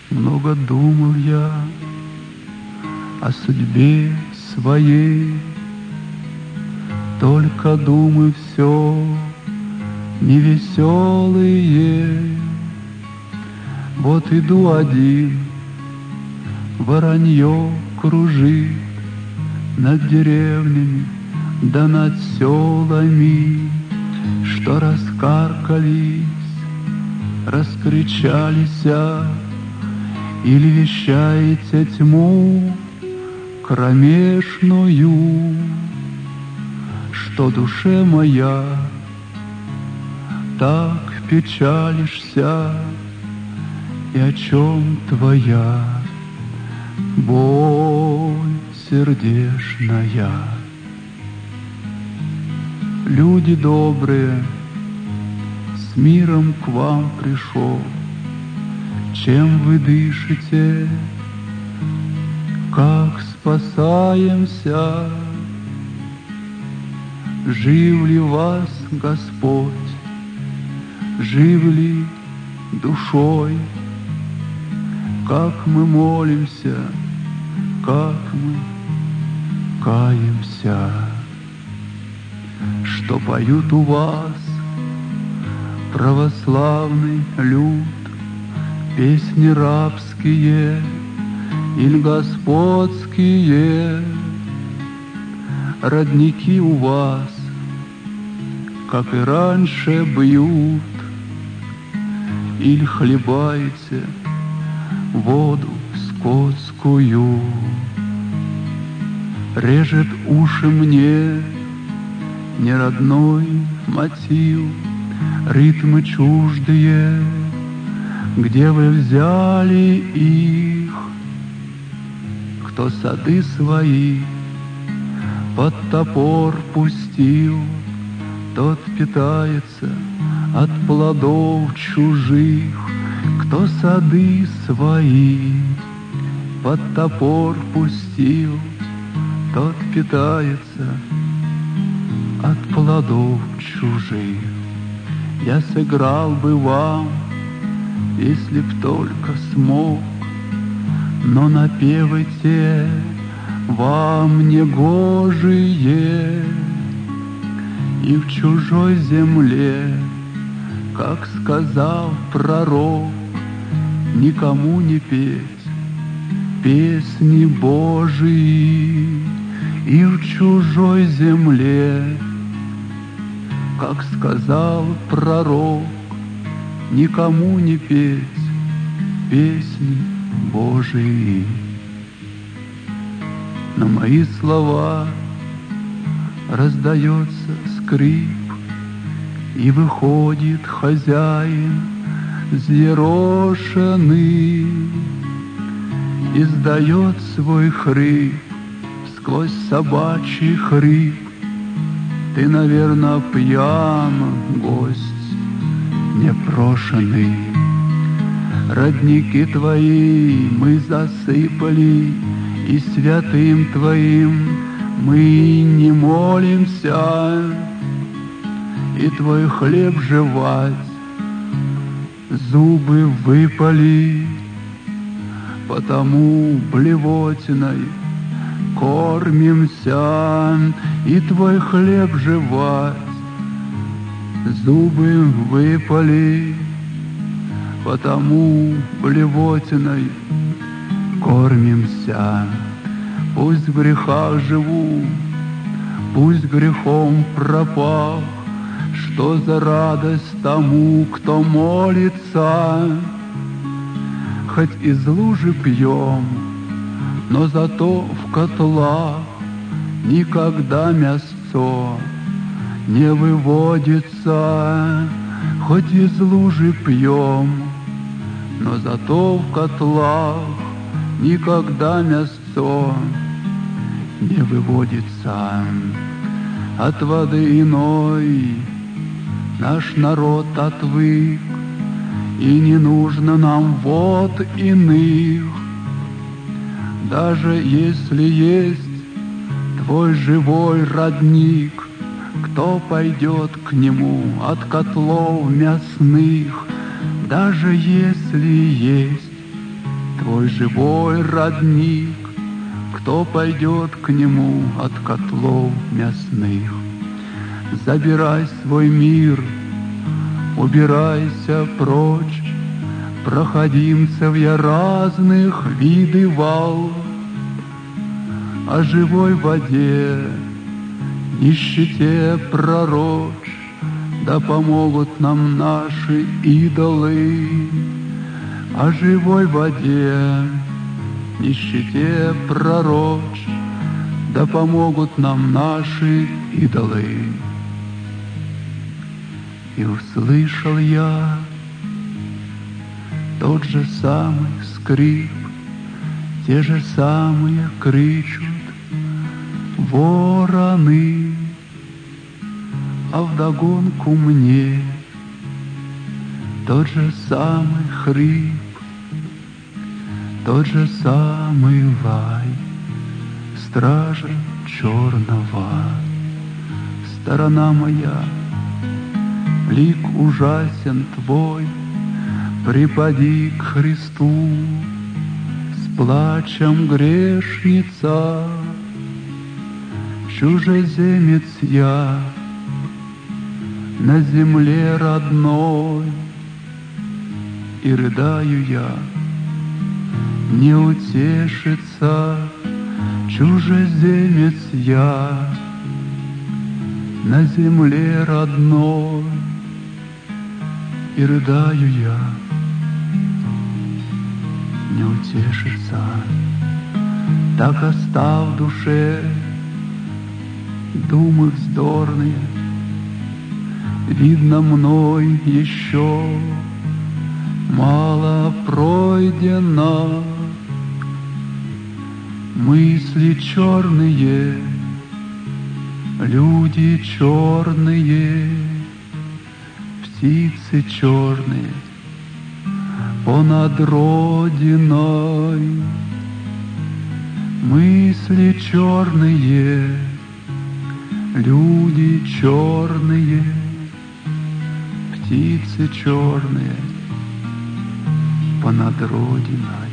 Много думал я о судьбе своей, только думы все невеселые. Вот иду один, воронье кружит над деревнями да над селами, что раскаркались, раскричались, или вещаете тьму кромешную, что душе моя так печалишься, и о чем твоя боль сердечная. Люди добрые, с миром к вам пришел. Чем вы дышите, как спасаемся? Жив ли вас Господь, жив ли душой? Как мы молимся, как мы каемся, что поют у вас православный люд, песни рабские или господские. Родники у вас, как и раньше, бьют, или хлебаете воду скотскую. Режет уши мне неродной мотив, ритмы чуждые, где вы взяли их? Кто сады свои под топор пустил, тот питается от плодов чужих. Кто сады свои под топор пустил, тот питается от плодов чужих. Я сыграл бы вам, если б только смог, но напевы те вам негожие, и в чужой земле, как сказал пророк, никому не петь песни Божии. И в чужой земле, как сказал пророк, никому не петь песни Божии. На мои слова раздается скрип, и выходит хозяин взъерошенный, издает свой хрип сквозь собачий хрип. Ты, наверно, пьян, гость непрошенный. Родники твои мы засыпали, и святым твоим мы не молимся, и твой хлеб жевать зубы выпали, потому блевотиной кормимся, и твой хлеб жевать зубы выпали, потому блевотиной кормимся. Пусть в грехах живу, пусть грехом пропах, что за радость тому, кто молится. Хоть из лужи пьем, но зато в котлах никогда мясцо не выводится. Хоть из лужи пьем, но зато в котлах никогда мясцо не выводится. От воды иной наш народ отвык, и не нужно нам вод иных. Даже если есть твой живой родник, кто пойдет к нему от котлов мясных? Даже если есть твой живой родник, кто пойдет к нему от котлов мясных? Забирай свой мир, убирайся прочь, проходимцев я разных видывал, о живой воде, нищете пророчь, да помогут нам наши идолы. О живой воде, нищете пророчь, да помогут нам наши идолы. И услышал я тот же самый скрип, те же самые кричут вороны, а вдогонку мне тот же самый хрип, тот же самый лай стража черного. Сторона моя, лик ужасен твой, припади к Христу, с плачем грешница. Чужеземец я на земле родной, и рыдаю я, не утешится. Чужеземец я на земле родной, и рыдаю я, не утешится. Так остав в душе думы вздорные, видно, мной еще мало пройдено. Мысли черные, люди черные, птицы черные понад родиной. Мысли черные, люди черные, птицы черные понад родиной.